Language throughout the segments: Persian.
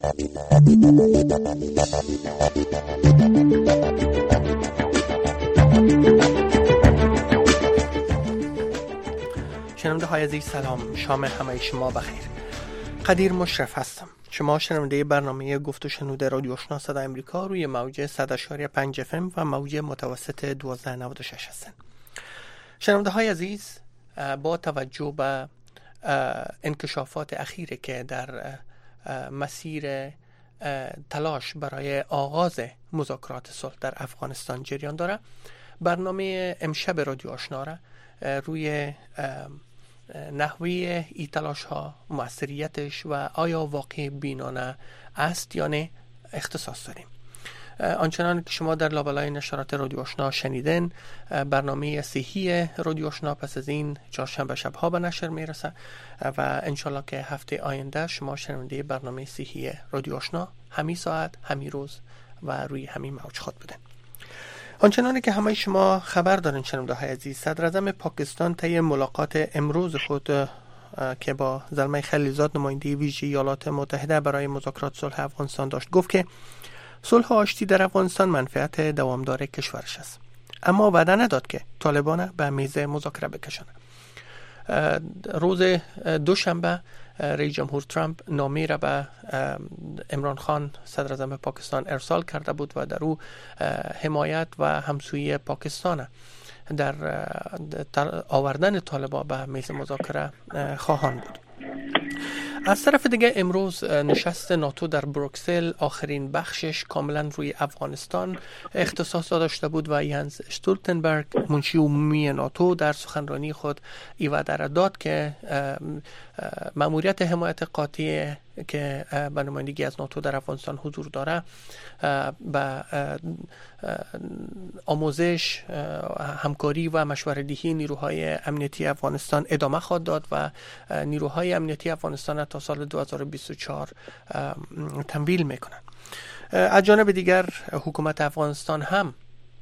شنونده های عزیز سلام، شام همه شما بخیر. قدیر مشرف هستم. شما شنونده برنامه گفت و شنود رادیو آشنا صدای امریکا روی موج 100.5 FM و موج متوسط 1296 هستند. شنونده های عزیز، با توجه به انکشافات اخیری که در مسیر تلاش برای آغاز مذاکرات صلح در افغانستان جریان داره، برنامه امشب رادیو آشنا را روی نحوه ای تلاش ها، موثریتش و آیا واقع بینانه است یا نه اختصاص داریم. آنچنان که شما در لابلای نشرات رادیو آشنا شنیدن، برنامه صحی رادیو آشنا پس از این چهارشنبه شب‌ها به نشر میرسه و انشالله که هفته آینده شما شنونده برنامه صحی رادیو آشنا همین ساعت، همین روز و روی همین موج خود بودن. آنچنانی که همه شما خبر دارین شنونده های عزیز، صدر اعظم پاکستان طی ملاقات امروز خود که با زلمه خلیلزاد نماینده ویژه ایالات متحده برای مذاکرات صلح افغانستان داشت، گفت که صلح و آشتی در افغانستان منفعت دوامدار کشورش است، اما وعده نداد که طالبان به میز مذاکره بکشند. روز دوشنبه رئیس جمهور ترامپ نامه را به عمران خان صدر اعظم پاکستان ارسال کرده بود و در او حمایت و همسویی پاکستان در آوردن طالبان به میز مذاکره خواهان بود. از طرف دیگه امروز نشست ناتو در بروکسل آخرین بخشش کاملا روی افغانستان اختصاص داشته بود و یانس استولتنبرگ منشی عمومی ناتو در سخنرانی خود این وعده را داد که مأموریت حمایت قاطع که به نمایندگی از ناتو در افغانستان حضور داره به آموزش، همکاری و مشوره‌دهی نیروهای امنیتی افغانستان ادامه خواهد داد و نیروهای امنیتی افغانستان تا سال 2024 تمویل میکنند. از جانب دیگر حکومت افغانستان هم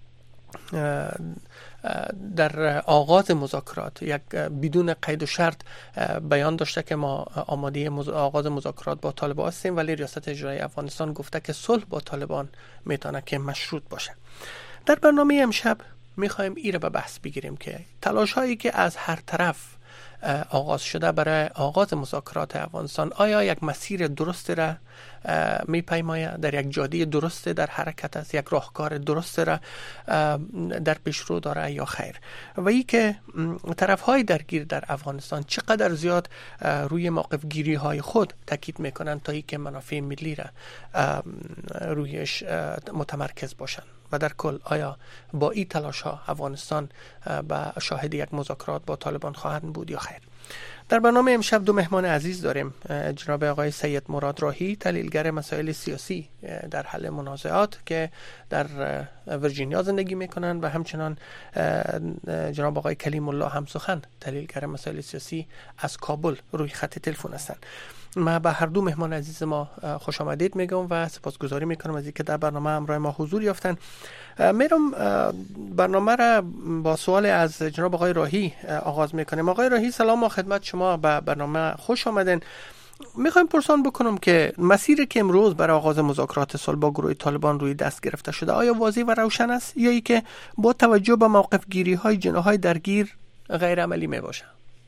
در آغاز مذاکرات یک بدون قید و شرط بیان داشته که ما آماده آغاز مذاکرات با طالبان هستیم، ولی ریاست اجرایی افغانستان گفته که صلح با طالبان میتونه که مشروط باشه. در برنامه امشب میخوایم این را به بحث بگیریم که تلاش هایی که از هر طرف آغاز شده برای آغاز مذاکرات افغانستان آیا یک مسیر درست را میپیماید، در یک جاده درست در حرکت است، یک راهکار درست را در پیش رو داره یا خیر، و ای که طرف های درگیر در افغانستان چقدر زیاد روی موقف گیری های خود تاکید میکنند تا ای که منافع ملی را رویش متمرکز باشند و در کل آیا با این تلاش ها افغانستان به شاهد یک مذاکرات با طالبان خواهند بود یا خیر. در برنامه امشب دو مهمان عزیز داریم، جناب آقای سید مراد راهی، تحلیلگر مسائل سیاسی در حل منازعات که در ورجینیا زندگی میکنند، و همچنان جناب آقای کلیم الله همسخن، تحلیلگر مسائل سیاسی از کابل روی خط تلفن هستند. من به هر دو مهمان عزیز ما خوش آمدید میگم و سپاسگزاری میکنم از اینکه در برنامه همراه ما حضور یافتن. میرم برنامه را با سوال از جناب آقای راهی آغاز میکنیم. آقای راهی سلام و خدمت شما، به برنامه خوش آمدین. میخوایم پرسان بکنم که مسیری که امروز برای آغاز مذاکرات صلح با گروه طالبان روی دست گرفته شده آیا واضح و روشن است یا ای که با توجه به موقف گیری های جناح‌های درگیر غیر عملی می باشه؟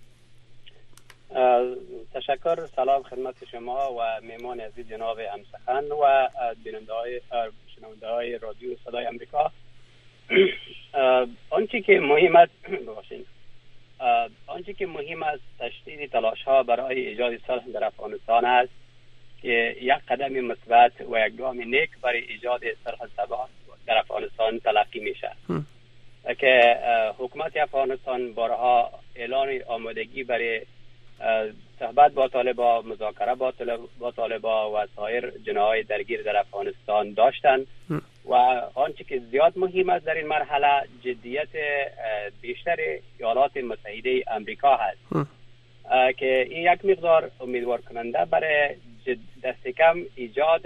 تشکر. سلام خدمت شما و مهمان عزیز جناب همسخن و شنونده های رادیو صدای امریکا. آنچه که مهم است تشدید تلاش ها برای ایجاد صلح در افغانستان است که یک قدم مثبت و یک گام نیک برای ایجاد صلح ثبات در افغانستان تلقی میشه که حکومت افغانستان بارها اعلان آمادگی برای صحبت با طالبان، مذاکره با طالبان و سایر جناح‌های درگیر در افغانستان داشتند و آنچه که زیاد مهم است در این مرحله جدیت بیشتر ایالات متحده آمریکا هست که این یک مقدار امیدوار کننده برای دست کم ایجاد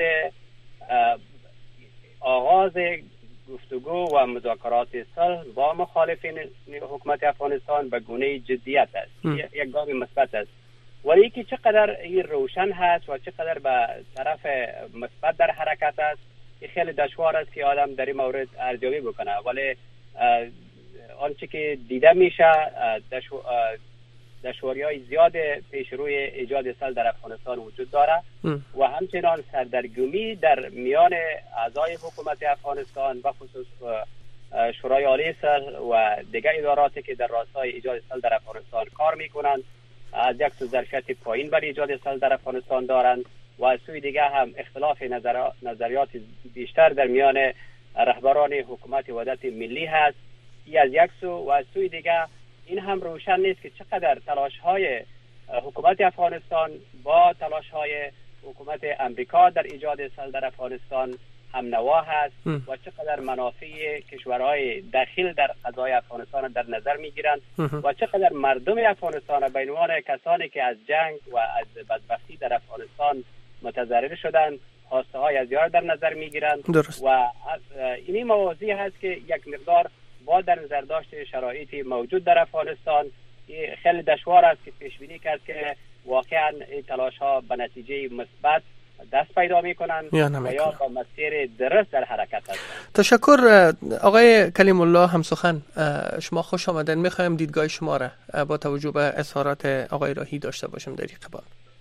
آغاز گفتگو و مذاکرات صلح با مخالفین حکومت افغانستان به گونه جدیت است. یک گام مثبت است ولی که چقدر این روشن هست و چقدر به طرف مثبت در حرکت است، خیلی دشوار است که آدم در این مورد ارزیابی بکنه. ولی آنچه که دیده میشه دشواری‌های زیاد پیش روی ایجاد سل در افغانستان وجود داره و همچنان سردرگمی در میان اعضای حکومت افغانستان و خصوص شورای عالی سل و دیگر اداراتی که در راستای ایجاد سل در افغانستان کار میکنند از یک سو ظرفیت پایین برای ایجاد سل در افغانستان دارند و از سوی دیگر هم اختلاف نظریات بیشتر در میان رهبران حکومت وحدت ملی هست. ای از یک سو و از سوی دیگر این هم روشن نیست که چقدر تلاش‌های حکومت افغانستان با تلاش‌های حکومت امریکا در ایجاد سل در افغانستان هم نوا هست و چقدر منافع کشورهای داخل در قضای افغانستان در نظر میگیرند و چقدر مردم افغانستان به عنوان کسانی که از جنگ و از بدبختی در افغانستان متضرر شدند خواسته های از یار در نظر میگیرند و این موضوع هست که یک مقدار با در نظر داشت شرایطی موجود در افغانستان خیلی دشوار است که پیش بینی کرد که واقعا این تلاش ها به نتیجه مثبت دست پیدا میکنند و یا با مسیر درست در حرکت هستند. تشکر آقای کلیم الله هم سخن. شما خوش آمدن. میخوایم دیدگاه شما را با توجه به اظهارات آقای راهی داشته باشیم در این قبال.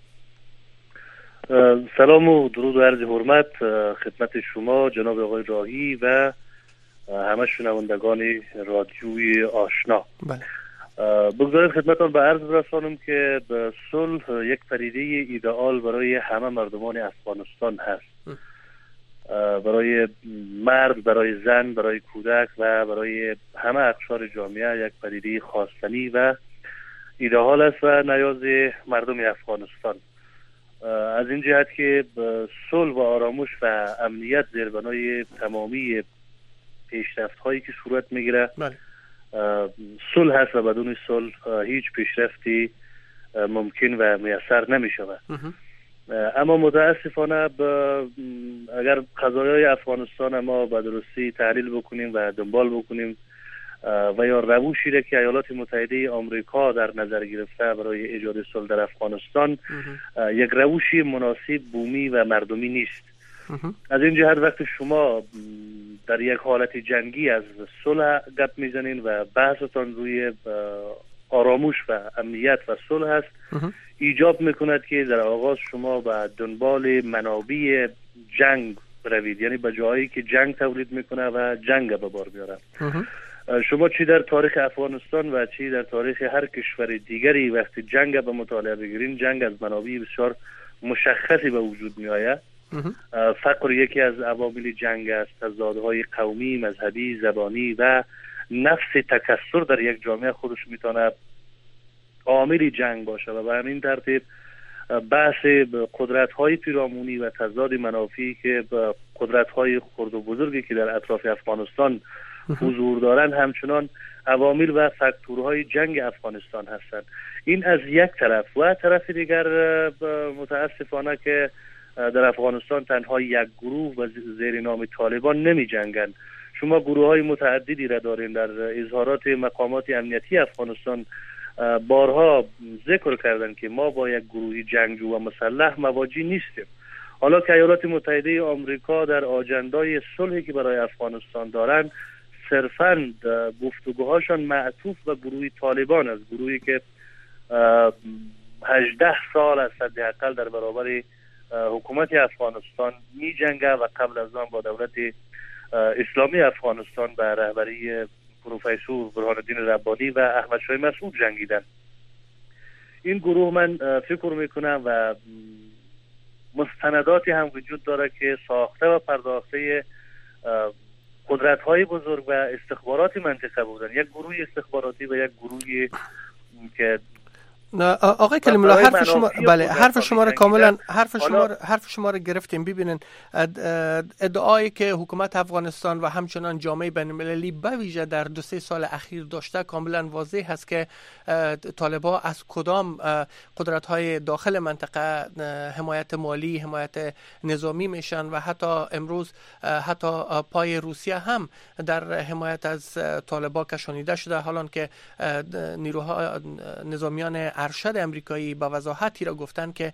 سلام و درود و عرض حرمت خدمت شما جناب آقای راهی و همه شنوندگان رادیوی آشنا. بله. بگذارید خدمتان به عرض برسانم که صلح یک پدیده ایدئال برای همه مردمان افغانستان هست، برای مرد، برای زن، برای کودک و برای همه اقشار جامعه یک پدیده خواستنی و ایدئال است و نیاز مردم افغانستان. از این جهت که صلح و آرامش و امنیت زیربنای تمامی پیشرفت هایی که صورت میگیره. بله. صلح هست و بدون صلح هیچ پیشرفتی ممکن و میسر نمی شود. اما متاسفانه اگر قضایای افغانستان ما به درستی تحلیل بکنیم و دنبال بکنیم و یا روشی را که ایالات متحده آمریکا در نظر گرفته برای ایجاد صلح در افغانستان یک روشی مناسب بومی و مردمی نیست. از این جهت وقتی شما در یک حالت جنگی از صلح گپ میزنین و بحثتان روی آرامش و امنیت و صلح است، ایجاب میکند که در آغاز شما به دنبال منابع جنگ بروید، یعنی به جایی که جنگ تولید میکنه و جنگ به بار بیاره. شما چی در تاریخ افغانستان و چی در تاریخ هر کشور دیگری وقتی جنگ به مطالعه بگیرین، جنگ از منابع بسیار مشخصی به وجود می آید. فقر یکی از عوامل جنگ است، تضادهای قومی، مذهبی، زبانی و نفس تکثر در یک جامعه خودش میتونه عامل جنگ باشه و به همین ترتیب بحث قدرت‌های پیرامونی و تضاد منافعی که قدرت‌های خرد و بزرگی که در اطراف افغانستان حضور دارند همچنان عوامل و فاکتورهای جنگ افغانستان هستند. این از یک طرف و طرف دیگر متاسفانه که در افغانستان تنها یک گروه و زیر نام طالبان نمی جنگند. شما گروه های متعددی را دارین. در اظهارات مقامات امنیتی افغانستان بارها ذکر کردن که ما با یک گروهی جنگجو و مسلح مواجه نیستیم. حالا که ایالات متحده آمریکا در آجندای صلحی که برای افغانستان دارند صرفاً گفتگوهاشان معطوف به گروهی طالبان است، گروهی که 18 سال است حداقل در برابر حکومت افغانستان می جنگه و قبل از آن با دولت اسلامی افغانستان به رهبری پروفسور برهان الدین ربانی و احمد شاه مسعود جنگیدن. این گروه من فکر میکنم و مستنداتی هم وجود داره که ساخته و پرداخته قدرت‌های بزرگ و استخبارات منطقه بودن. یک گروه استخباراتی و یک گروهی که آقای کلیم الله حرف شما بله حرف شما را کاملا حرف شما را گرفتیم. ببینن ادعایی که حکومت افغانستان و همچنان جامعه بین‌المللی به ویژه در 2-3 سال اخیر داشته کاملا واضح هست که طالبان از کدام قدرت‌های داخل منطقه حمایت مالی، حمایت نظامی میشن و حتی امروز حتی پای روسیه هم در حمایت از طالبان کشانیده شده، حالان که نیروها نظامیان ارشد امریکایی با وضاحتی را گفتن که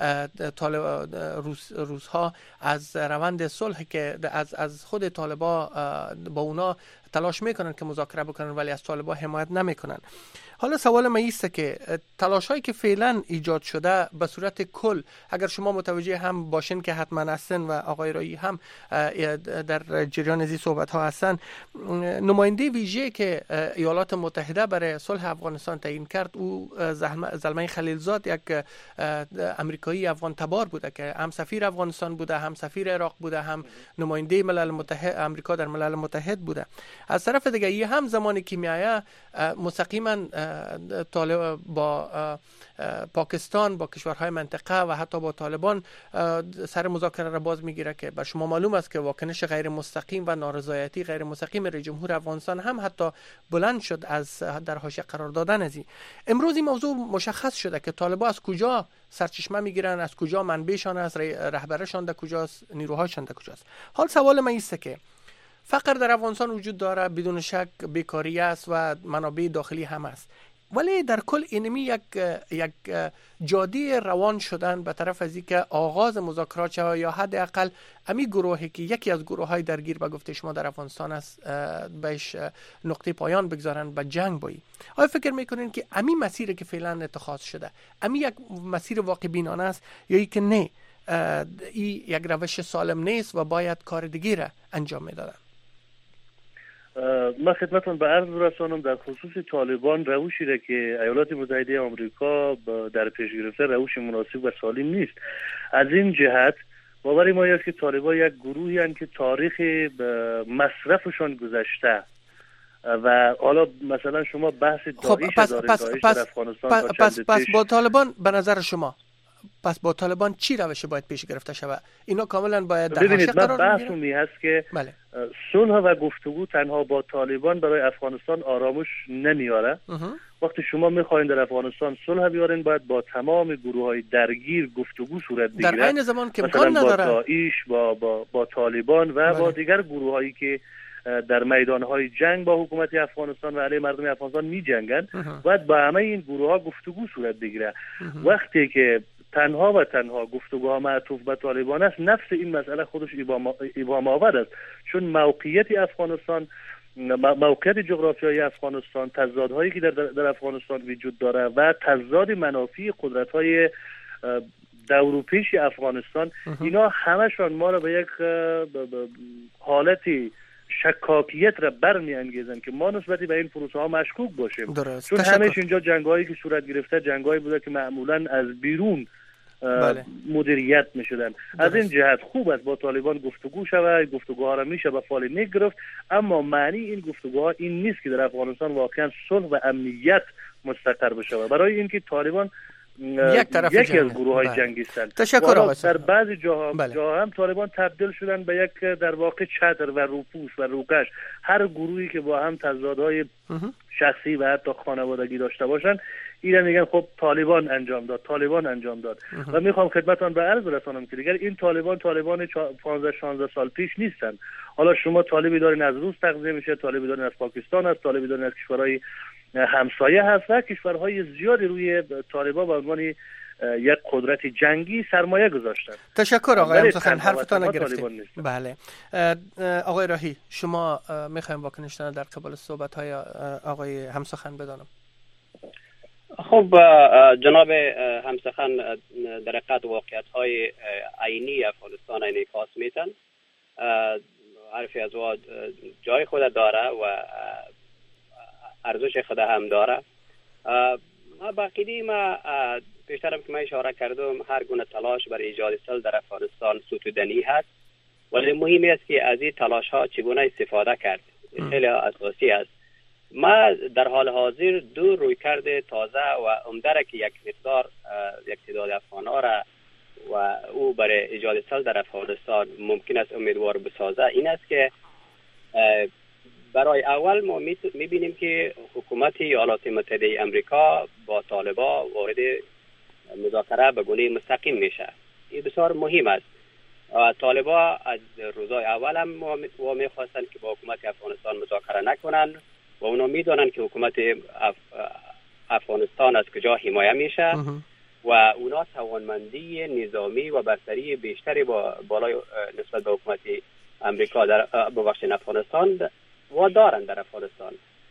روس‌ها از روند صلح که از خود طالبان با اونا تلاش میکنن که مذاکره بکنن ولی از طالبان حمایت نمیکنن. حالا سوال من ایسته که تلاش هایی که فعلا ایجاد شده به صورت کل، اگر شما متوجه هم باشین که حتما هستن و آقای رایی هم در جریان از این صحبت ها هستن، نماینده ویژه که ایالات متحده برای صلح افغانستان تعیین کرد او زلمه خلیلزاد، یک امریکایی افغان تبار بوده که هم سفیر افغانستان بوده، هم سفیر عراق بوده، هم نماینده ملل متحد امریکا در ملل متحد بوده. از طرف دیگه این هم زمانی که میایه مستقیما طالب با پاکستان، با کشورهای منطقه و حتی با طالبان سر مذاکره را باز میگیره که بر شما معلوم است که واکنش غیر مستقیم و نارضایتی غیر مستقیم رئیس جمهور افغانستان هم حتی بلند شد از در حاشیه قرار دادن از این. امروز این موضوع مشخص شده که طالبان از کجا سرچشمه میگیرن، از کجا منبعشان است، رهبرشان در کجاست، نیروهایشان در کجاست. حال سوال من است که فقر در افغانستان وجود داره، بدون شک بیکاری است و منابع داخلی هم است، ولی در کل اینمی یک جاده روان شدن به طرف از اینکه آغاز مذاکرات شود یا حداقل امی گروهی که یکی از گروه‌های درگیر به گفته شما در افغانستان است بهش نقطه پایان بگذارن به جنگ بایی. آیا فکر میکنین که امی مسیری که فعلا اتخاذ شده امی یک مسیر واقع بینانه است یا ای که نه این یک روش سالم نیست و باید کار دیگه را انجام میدادن؟ من خدمتتون به عرض رسانم در خصوص طالبان روشی را که ایالات متحده آمریکا در پیش گرفته روش مناسب و سالم نیست. از این جهت باور ما است که طالبان یک گروهی هستند که تاریخ مصرفشان گذشته و حالا مثلا شما بحث داعش در افغانستان پس با طالبان به نظر شما پس با طالبان چی روش باید پیش گرفته شود؟ اینا کاملا باید در حاشیه قرار بگیرن. بحث می هست که صلح و گفتگو تنها با طالبان برای افغانستان آرامش نمیاره. وقتی شما میخواین در افغانستان صلح بیارین باید با تمام گروه‌های درگیر گفتگو صورت بگیره، در عین زمان که امکان نداره با داعش با طالبان و با دیگر گروه‌هایی که در میدانهای جنگ با حکومت افغانستان و علیه مردم افغانستان می جنگن، باید با همه این گروه‌ها گفتگو صورت بگیره. وقتی که تنها و تنها گفتگوها معطوف به طالبان است، نفس این مسئله خودش ابهام آور است، چون موقعیت افغانستان، موقعیت جغرافیایی افغانستان، تضادهایی که در افغانستان وجود داره و تضاد منافع قدرت‌های دور و پیش افغانستان، اینا همشون ما را به یک حالتی شکاکیت را برمی‌انگیزن که ما نسبتی به این پروسه ها مشکوک باشیم. چون همیشه اینجا جنگ‌هایی که صورت گرفته جنگ‌هایی بوده که معمولاً از بیرون مدیریت می‌شدن. از این جهت خوب است با طالبان گفتگو شود، گفتگوها را میشه به فال نیک گرفت، اما معنی این گفتگوها این نیست که در افغانستان واقعاً صلح و امنیت مستقر بشه. برای اینکه طالبان یکی از گروه‌های جنگی هستند. تشکر آقای در بعضی جاها هم طالبان تبدیل شدن به یک در واقع چتر و روپوش و روکش. هر گروهی که با هم تضادهای شخصی و حتی خانوادگی داشته باشن، اینا میگن خب طالبان انجام داد. و میخوام خدمتتون به عرض برسانم که دیگر این طالبان 15-16 سال پیش نیستن. حالا شما طالبی دارین از روس تغذیه میشه، طالبی دارین از پاکستان هست، طالبی دارین از کشورهای همسایه هست و کشورهای زیادی روی طالبان به عنوان یک قدرت جنگی سرمایه گذاشتن. تشکر آقای همسخن، حرفتان گرفتیم. بله آقای راهی، شما میخوایم واکنشتان در قبال صحبت‌های آقای همسخن بدانم. خب جناب همسخن در حقیقت واقعیت‌های عینی افغانستان انعکاس میتن. حرفی از جای خود داره و ارزش خود هم داره. باقی ما پیشترم که من اشاره کردم هر گونه تلاش برای ایجاد صلح در افغانستان ستودنی هست، ولی مهمی است که از این تلاش ها چگونه استفاده کرد خیلی اساسی است. ما در حال حاضر دو رویکرد تازه و عمده را که یک مقدار یک تعداد افغان ها را و او برای ایجاد صلح در افغانستان ممکن است امیدوار بسازه این است که برای اول ما میبینیم که حکومت ایالات متحده آمریکا با طالبان وارد مذاکره به گونه مستقیم میشه. این بسیار مهم است. طالبان از روزهای اول هم میخواستن که با حکومت افغانستان مذاکره نکنن و اونا میدونن که حکومت افغانستان از کجا حمایه میشه و اونا توانمندی نظامی و برتری بیشتری با بالای نسبت به حکومت امریکا در افغانستان و دارن در افغانستان.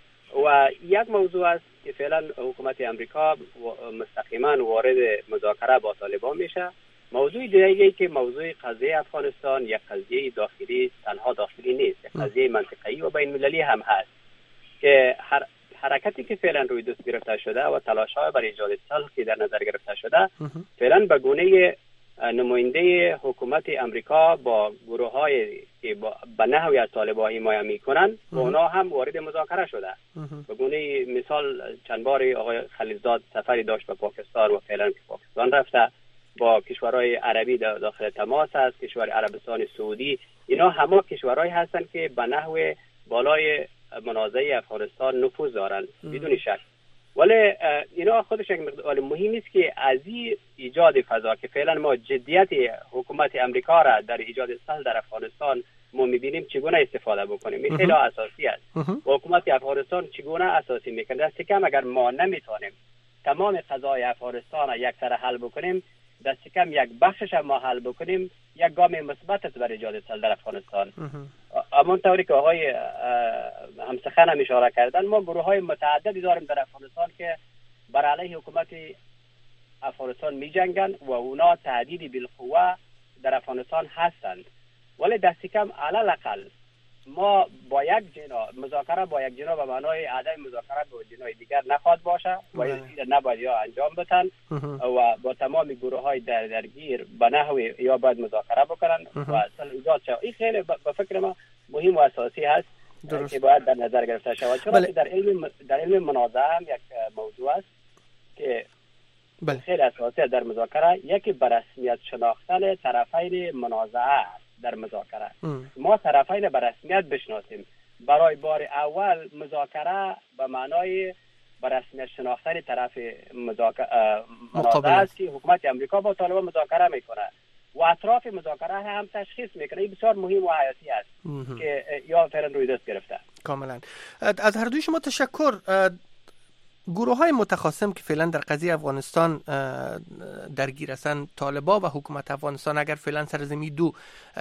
و یک موضوع است که فعلا حکومت امریکا مستقیما وارد مذاکره با طالبان میشه. موضوع دیگه که موضوع قضیه افغانستان یک قضیه داخلی، تنها داخلی نیست، یک قضیه منطقه‌ای و بین المللی هم هست که حرکتی که فعلا روی دست گرفته شده و تلاش‌های برای ایجاد صلح که در نظر گرفته شده فعلا به گونه نماینده حکومت امریکا با گروه‌های که به نحوی از طالبان حمایت می‌کنند و اونا هم وارد مذاکره شده. به گونه مثال چند باری آقای خلیلزاد سفری داشت به پاکستان و فعلا که پاکستان رفته، با کشورهای عربی داخل تماس است، کشور عربستان سعودی، اینا همه کشورهایی هستند که به نحو بالای منازعه افغانستان نفوذ دارند بدون شک. ولی اینا خودش یک مقدار مهم است که از ایجاد فضا که فعلا ما جدیت حکومت امریکا را در ایجاد صلح در افغانستان ما می‌بینیم چگونه استفاده بکنیم، این خیلی اساسی است. حکومت افغانستان چگونه اساسی میکنه، دست کم اگر ما نمیتونیم تمام قضای افغانستان را یک سر حل بکنیم، دست کم یک بخشش ما حل بکنیم، یک گام مثبت است برای ایجاد صلح در افغانستان. همونطوری که آقای همسخن هم اشاره کردن، ما گروه‌های متعددی داریم در افغانستان که بر علیه حکومت افغانستان می‌جنگن و اونا تهدیدی بالقوه در افغانستان هستند. ولی دست کم علی الاقل ما با یک جنا مذاکره با یک جنا به معنای عدم مذاکره با جنای دیگر نخواهد باشه و این نباید یا انجام بدن و با تمام گروه‌های درگیر به نحوی یا باید مذاکره بکنن و اصلا ایجاد شود. این خیلی به فکر ما مهم و اساسی هست که باید در نظر گرفته شود، چون در علم منازعه هم یک موضوع است که خیلی اساسی در مذاکره، یکی به رسمیت شناختن طرفین منازعه در مذاکره. ما طرفین به رسمیت بشناسیم. برای بار اول مذاکره به معنای به رسمیت شناختن طرف منازعه است که حکومت امریکا با طالبان مذاکره میکنه و اطراف مذاکره هم تشخیص میکنه. این بسیار مهم و حیاتی است که یا فعلا روی دست گرفته. کاملا. از هر دوی شما تشکر. گروه های متخاصم که فعلا در قضیه افغانستان درگیر هستند، طالبان و حکومت افغانستان، اگر فعلا سرزمین دو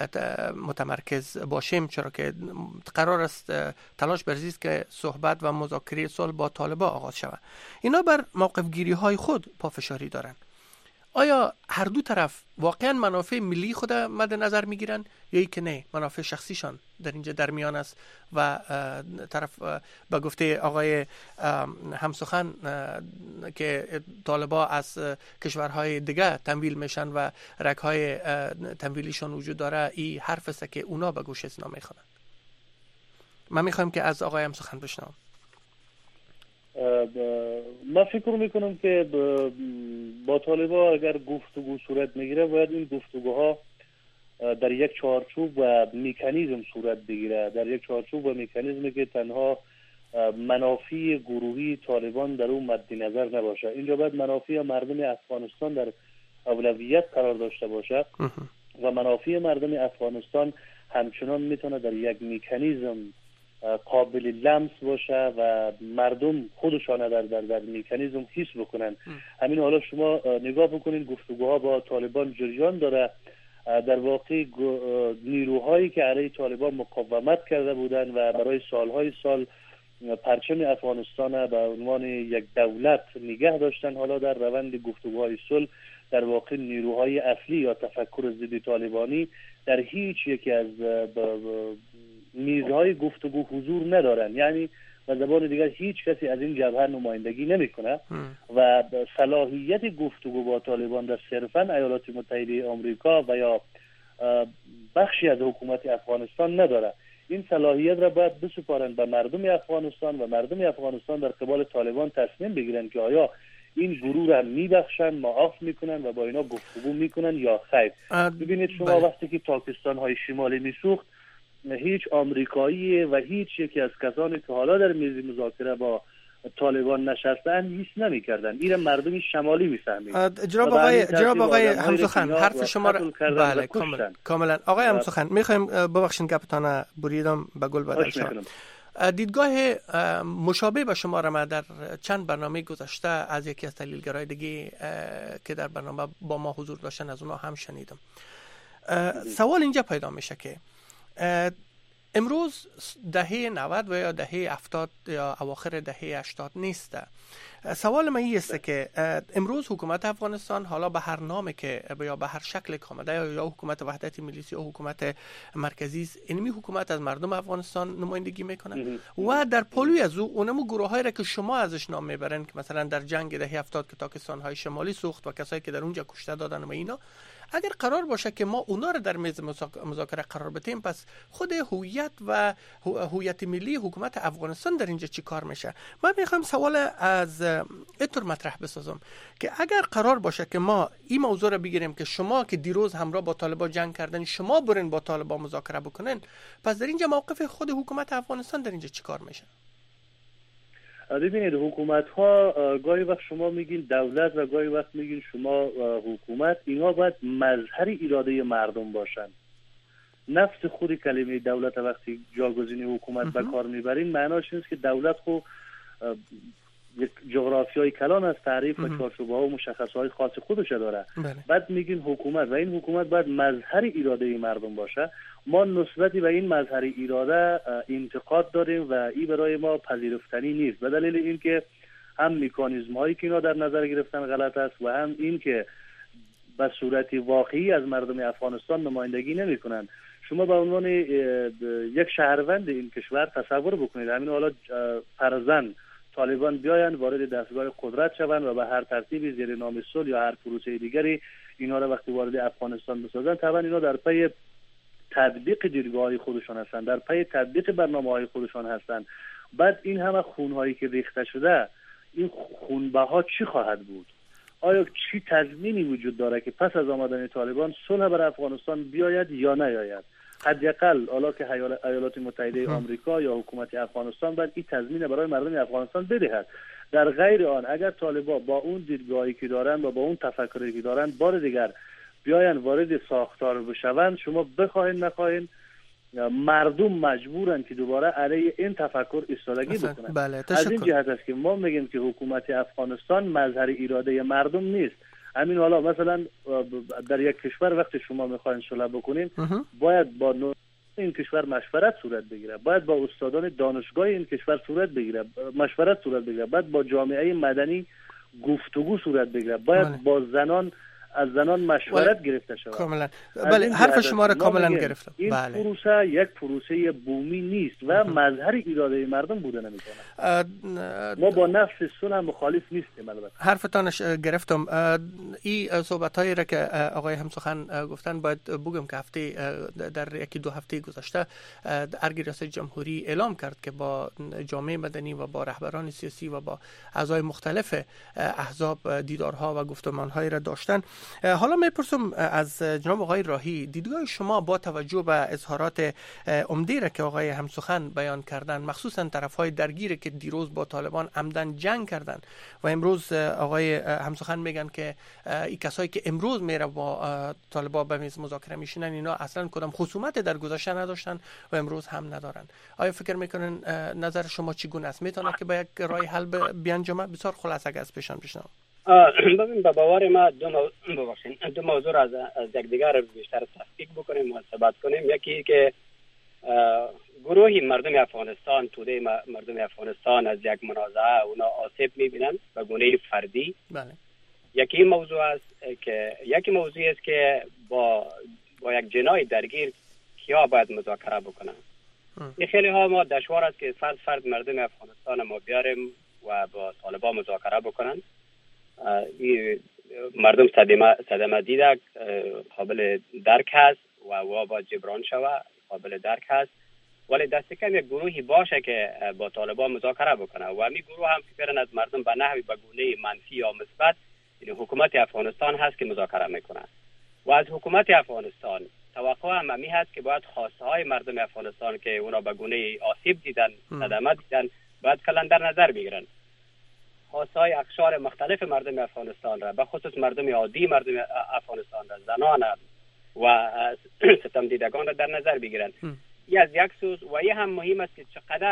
متمرکز باشیم، چرا که قرار است تلاش بر زیست که صحبت و مذاکره صلح با طالبان آغاز شود، اینا بر موقف گیری های خود پافشاری دارند. آیا هر دو طرف واقعا منافع ملی خود مد نظر میگیرن یا ای که نه، منافع شخصیشان در اینجا در میان است و طرف به گفته آقای همسخن که طالبان از کشورهای دیگه تمویل میشن و رگهای تمویلیشان وجود داره، این حرف است که اونا به گوش اسنا میخوانند. من میخوایم که از آقای همسخن بشنوم. من فکر میکنم که با طالبان اگر گفتگو صورت میگیره باید این گفتگوها در یک چارچوب و مکانیزم صورت بگیره، در یک چارچوب و مکانیزمی که تنها منافع گروهی طالبان در اون مد نظر نباشه. اینجا باید منافع مردم افغانستان در اولویت قرار داشته باشه و منافع مردم افغانستان همچنان میتونه در یک مکانیزم قابل لمس باشه و مردم خودشان در مکانیزم حس بکنن. همین حالا شما نگاه بکنین گفتگوها با طالبان جریان داره. در واقع نیروهایی که علیه طالبان مقاومت کرده بودن و برای سالهای سال پرچم افغانستان به عنوان یک دولت نگه داشتن، حالا در روند گفتگوهای صلح در واقع نیروهای اصلی یا تفکر ضد طالبانی در هیچ یکی از میزهای گفتگو حضور ندارن. یعنی به زبان دیگر هیچ کسی از این جبهه نمایندگی نمیکنه و صلاحیت گفتگو با طالبان در صرفاً ایالات متحده آمریکا و یا بخشی از حکومت افغانستان نداره. این صلاحیت را باید بسپارند به مردم افغانستان و مردم افغانستان در قبال طالبان تصمیم بگیرن که آیا این گروه را میبخشن، معاف میکنن و با اینا گفتگو میکنن یا خیر. ببینید شما وقتی که پاکستان های شمالی میسوخت، هیچ آمریکایی و هیچ یکی از کسانی که حالا در میز مذاکره با طالبان نشستن هیچ نمی‌کردن. این مردم شمالی می‌فهمید. جناب آقای همسخن حرف شما را بله کاملا آقای همسخن می‌خوایم ببخشید گپتان بریدم به گل بدل شد. دیدگاه مشابه به شما را من در چند برنامه گذشته از یکی از تحلیلگرای دیگه که در برنامه با ما حضور داشتن از اونا هم شنیدم. سوال اینجا پیدا میشه که امروز دهه 90 و یا دهه 70 یا اواخر دهه 80 نیست. سوال من این است که امروز حکومت افغانستان حالا به هر نامی که یا به هر شکل آمده یا حکومت وحدت ملی یا حکومت مرکزی، اینمی حکومت از مردم افغانستان نمایندگی میکنه و در پلوی از اونم گروهایی را که شما ازش نام میبرن که مثلا در جنگ دهه 70 که تاکستان‌های شمالی سوخت و کسایی که در اونجا کشته دادن و اینا، اگر قرار باشه که ما اونا رو در میز مذاکره قرار بدیم، پس خود هویت و هویت ملی حکومت افغانستان در اینجا چی کار میشه؟ من میخوام سوال از اینطور مطرح بسازم که اگر قرار باشه که ما این موضوع رو بگیریم که شما که دیروز همراه با طالبان جنگ کردن، شما برین با طالبان مذاکره بکنین، پس در اینجا موقف خود حکومت افغانستان در اینجا چی کار میشه؟ ببینید، حکومت ها گاهی وقت شما میگین دولت و گاهی وقت میگین شما حکومت، اینا باید مظهر اراده مردم باشن. نفس خود کلمه دولت وقتی جاگزین حکومت به کار میبرین، معناش اینه که دولت خو یک جغرافیای کلان از تعریف و چارچوب‌ها و مشخصات خاص خودش داره. بعد میگین حکومت و این حکومت باید مظهر اراده مردم باشه. ما نسبتی به این مظهر اراده انتقاد داریم و این برای ما پذیرفتنی نیست، به دلیل اینکه هم مکانیزم هایی که اینا در نظر گرفتن غلط است و هم این که به صورت واقعی از مردم افغانستان نمایندگی نمیکنن. شما به عنوان یک شهروند این کشور تصور بکنید، همین حالا فرضاً طالبان بیاین وارد دستگاه قدرت شوند و به هر ترتیبی زیر نام صلح یا هر پروسه دیگری اینا را وقتی وارد افغانستان بسازن، طبعا اینا در پی تطبیق دیدگاه‌های خودشان هستند، در پی تطبیق برنامه‌های خودشان هستند. بعد این همه خون‌هایی که ریخته شده، این خونبها چی خواهد بود؟ آیا چی تضمینی وجود داره که پس از آمدن طالبان صلح بر افغانستان بیاید یا نیاید؟ حداقل حالا که ایالات متحده آمریکا یا حکومت افغانستان باید این تضمین برای مردم افغانستان بدهد. در غیر آن، اگر طالبان با اون دیدگاهی که دارن و با اون تفکری که دارن بار دیگر بیاین وارد ساختار بشوند، شما بخواین نخواین مردم مجبورن که دوباره علیه این تفکر ایستادگی بکنن. بله، از این جهت است که ما میگیم که حکومت افغانستان مظهر اراده مردم نیست. همین حالا مثلا در یک کشور وقتی شما میخواین صلح بکنین، باید با این کشور مشورت صورت بگیره، باید با استادان دانشگاه این کشور صورت بگیره، مشورت صورت بگیره، باید با جامعه مدنی گفتگو صورت بگیره، باید با از زنان مشورت گرفته شود. کاملا. بله، حرف شما را کاملا گرفتم. این پروسه یک پروسه بومی نیست و مظهر اراده مردم بوده نمیکنه. ما با نفس صلح مخالف نیستیم. البته حرفتانش گرفتم. این صحبت‌هایی را که آقای همسخن گفتن باید بگم که هفته در یکی دو هفته گذشته ارگ ریاست جمهوری اعلام کرد که با جامعه مدنی و با رهبران سیاسی و با اعضای مختلف احزاب دیدارها و گفتمان‌هایی را داشتن. حالا میپرسم از جناب آقای راهی، دیدگاه شما با توجه به اظهارات عمده را که آقای همسخن بیان کردن، مخصوصا طرفهای درگیر که دیروز با طالبان عمدن جنگ کردن و امروز آقای همسخن میگن که این کسایی که امروز میره با طالبان به میز مذاکره میشینن، اینا اصلا کدام خصومت در گذشته نداشتن و امروز هم ندارن. آیا فکر میکنن نظر شما چگونه است؟ میتونه که به یک راه حل بیانجامه؟ بسیار خلاصه اگه از پیشان بشنوم. ببین، به باور ما دو موضوع را از یکدیگر بیشتر تفکیک بکنیم و صحبت کنیم. یکی که گروهی مردم افغانستان، توده مردم افغانستان از یک منازعه اونا آسیب میبینن به گونه فردی. بله. یکی موضوع است که با یک جنای درگیر کیا باید مذاکره بکنن. این خیلی ها ما دشوار است که فرد مردم افغانستان ما بیاریم و با طالبان مذاکره بکنن. مردم صدمه دیده، قابل درک هست و با جبران شوه، قابل درک هست، ولی دست کم یک گروهی باشه که با طالبان مذاکره بکنه و می گروه هم فکرن از مردم به نحوی به گونه منفی یا مثبت، یعنی حکومت افغانستان هست که مذاکره میکنه و از حکومت افغانستان توقع هم همی هست که باید خواسته های مردم افغانستان که اونا به گونه آسیب دیدن، صدمه دیدن، باید کلان در نظر بگیرن. خواستهای اقشار مختلف مردم افغانستان را، به خصوص مردم عادی مردم افغانستان را، زنان و ستم دیدگان را در نظر بگیرند. این از یک سوز و این هم مهم است که چقدر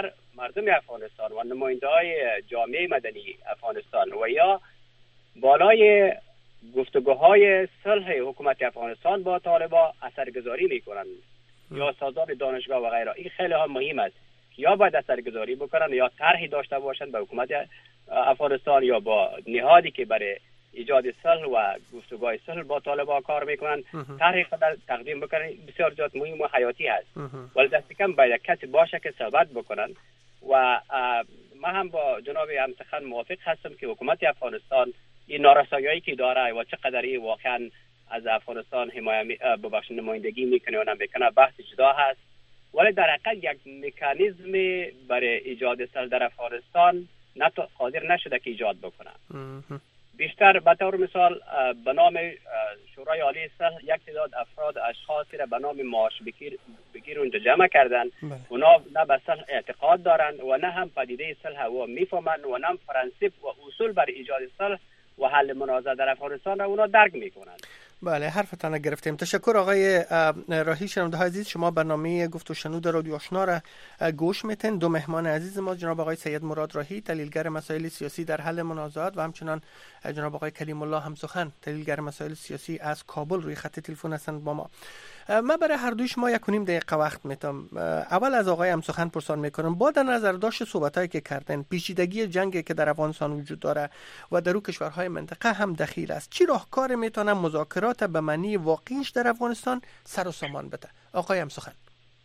مردم افغانستان و نماینده‌های جامعه مدنی افغانستان و یا بالای گفتگوهای صلح حکومت افغانستان با طالبان اثرگذاری میکنن یا استادان دانشگاه و غیره، این خیلی هم مهم است. یا باید اثرگذاری بکنن یا طرحی داشته باشن به حکومت افغانستان یا با نهادی که برای ایجاد صلح و گفتگوهای صلح با طالبان کار میکنن طرحی تقدیم بکنن. بسیار زیاد مهم و حیاتی است. ولی دست کم باید کسی باشه که صحبت بکنن و ما هم با جناب همسخن موافق هستم که حکومت افغانستان این نارسایی‌هایی که داره و چقدر واقعا از افغانستان نمایندگی میکنه و نمیکنه بحث جدا هست، ولی در حقیقت یک مکانیزم برای ایجاد صلح در افغانستان قادر نشده که ایجاد بکنه. بیشتر به طور مثال به نام شورای عالی صلح یک تعداد افراد اشخاصی را به نام معاش بگیر اونجا جمع کردن. اونا نه به صلح اعتقاد دارن و نه هم پدیده صلح و میفهمن و نه هم پرنسیپ و اصول برای ایجاد صلح و حل منازعه در افغانستان را اونا درک میکنن. بله، حرفتان گرفتیم. تشکر آقای راهی. شنونده‌های عزیز، شما برنامه گفت و شنود رادیو آشنا را گوش میتین. دو مهمان عزیز ما جناب آقای سید مراد راهی، تحلیلگر مسائل سیاسی در حل منازعات، و همچنان جناب آقای کلیم الله همسخن، تحلیلگر مسائل سیاسی از کابل روی خط تلفن هستند با ما. من برای هر دوی شما 1.5 دقیقه وقت میتم. اول از آقای همسخن پرسان میکنم، با در نظر داشت صحبتایی که کردن، پیچیدگی جنگی که در افغانستان وجود داره و در اون کشورهای منطقه هم دخیل است، چی راهکار میتونه مذاکرات به معنی واقعیش در افغانستان سر و سامان بده؟ آقای همسخن.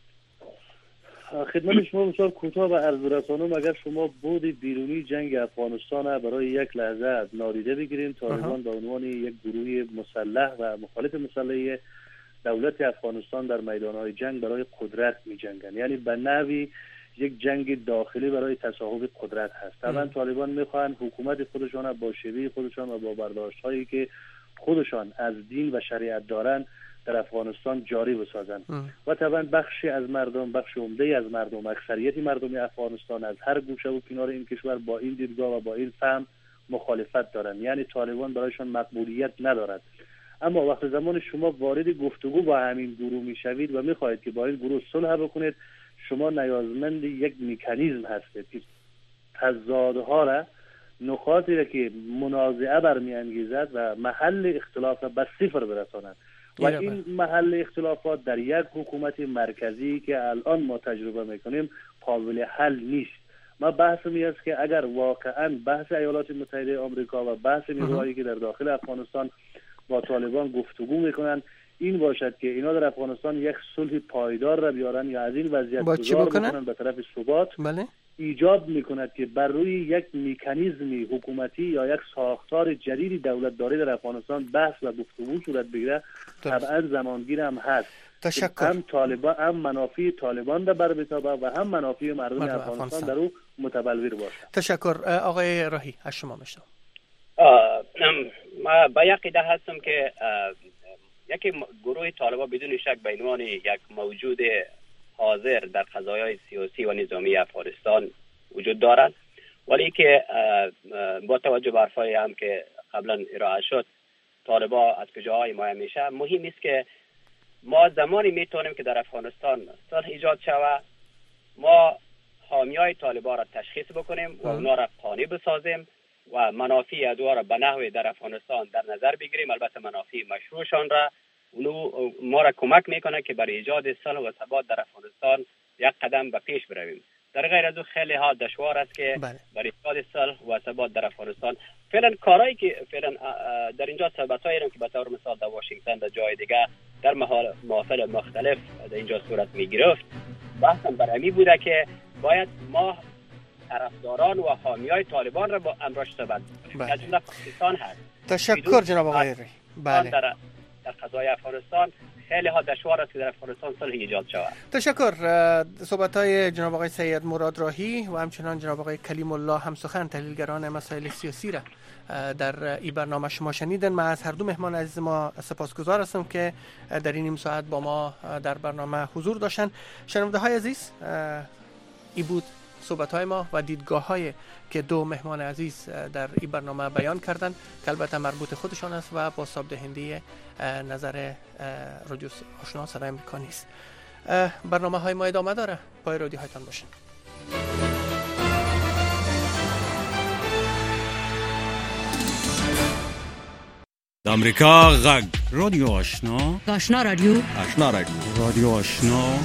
خدمت شما بسیار کوتاه و عرض رسانم. اگر شما بود بیرونی جنگ افغانستان برای یک لحظه نادیده بگیریم، طالبان به عنوان یک گروه مسلح و مخالف مسلح دولت افغانستان در میدانهای جنگ برای قدرت می جنگن، یعنی به نوعی یک جنگ داخلی برای تصاحب قدرت هست. طبعا طالبان میخوان حکومت خودشان با شیوه خودشان و با برداشت هایی که خودشان از دین و شریعت دارن در افغانستان جاری بسازن و طبعا بخشی از مردم، بخش عمده از مردم، اکثریت مردم افغانستان از هر گوشه و کنار این کشور با این دیدگاه و با این فهم مخالفت دارن، یعنی طالبان برایشان مقبولیت ندارد. اما وقت زمان شما وارد گفتگو با همین گروه میشوید و میخواهید که با این گروه صلح بکنید، شما نیازمند یک مکانیزم هستید که تضادها را، نقاطی را که منازعه برمیانگیزد و محل اختلاف را به صفر برساند و این محل اختلافات در یک حکومت مرکزی که الان ما تجربه میکنیم قابل حل نیست. ما بحث می است که اگر واقعا بحث ایالات متحده آمریکا و بحث نیروهایی که در داخل افغانستان با طالبان گفتگو میکنن این باشد که اینا در افغانستان یک صلح پایدار را بیارن یا از این وضعیت گذار بکنن به طرف ثبات، ایجاب میکند که بر روی یک مکانیزمی حکومتی یا یک ساختار جدیدی دولت داری در افغانستان بحث و گفتگو صورت بگیره. طبعا زمانگیر هم هست. تشکر. هم طالبان، هم منافع طالبان در بر بتابه و هم منافع مردم افغانستان در او متبلور باشه. تشکر. آقای راهی از شما میشنم. ما با عقیده هستم که یک گروه طالبان بدون شک به عنوان یک موجود حاضر در قضایای سیاسی و نظامی افغانستان وجود دارد، ولی که با توجه به حرفایی هم که قبلا ارائه شد طالبان از کجاهای حمایت میشه، مهم است که ما زمانی میتونیم که در افغانستان صلح ایجاد شود، ما حامیای طالبان را تشخیص بکنیم و اونا را قانع بسازیم و منافع ادوا را به نحوی در افغانستان در نظر بگیریم. البته منافع مشروعشان را اونو ما را کمک میکنه که برای ایجاد صلح و ثبات در افغانستان یک قدم به پیش برویم. در غیر از او خیلی ها دشوار است که برای ایجاد صلح و ثبات در افغانستان فعلا کارهایی که فعلا در اینجا صحبتایی که به طور مثال در واشنگتن در جای دیگه در محافل مختلف در اینجا صورت میگرفت، بحثم بر همین بوده که باید ما طرفداران و حامیای طالبان را با امراش صحبت کنیم. از جمله پاکستان هست. تشکر جناب آقای راهی. بله. در قضای افغانستان خیلی ها دشوار است که در افغانستان صلح ایجاد شود. تشکر. صحبت‌های جناب آقای سید مراد راهی و همچنان جناب آقای کلیم الله همسخن، تحلیلگران مسائل سیاسی را در این برنامه شما شنیدن. من از هر دو مهمان عزیز ما سپاسگزار هستم که در این نیم ساعت با ما در برنامه حضور داشتن. شنونده‌های عزیز، این بود صحبت‌های ما و دیدگاه‌هایی که دو مهمان عزیز در این برنامه بیان کردند که البته مربوط خودشان است و با صاحب‌دهنده نظر رادیو آشنا صدای امریکا نیست. برنامه‌های ما ادامه داره. پای رادیوهایتان باشین. امریکا غږ رادیو آشنا آشنا رادیو رادیو آشنا